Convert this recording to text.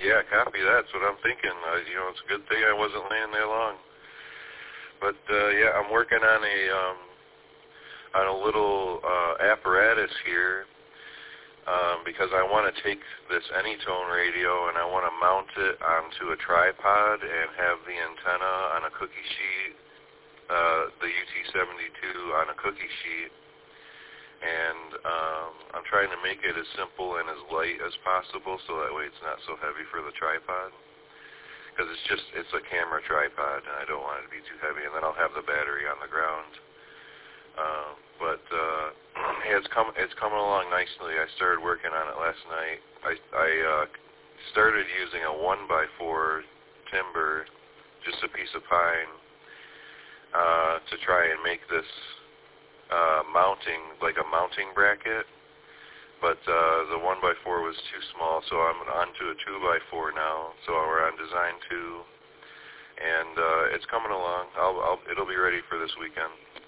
Yeah, copy that. That's what I'm thinking. It's a good thing I wasn't laying there long. But yeah, I'm working on a little apparatus here because I want to take this Anytone radio and I want to mount it onto a tripod and have the antenna on a cookie sheet, the UT72 on a cookie sheet. And I'm trying to make it as simple and as light as possible so that way it's not so heavy for the tripod. Because it's a camera tripod and I don't want it to be too heavy. And then I'll have the battery on the ground. Yeah, it's coming along nicely. I started working on it last night. I started using a 1x4 timber, just a piece of pine, to try and make this mounting bracket, but the 1x4 was too small, so I'm onto a 2x4 now. So we're on design 2, and it's coming along. It'll be ready for this weekend.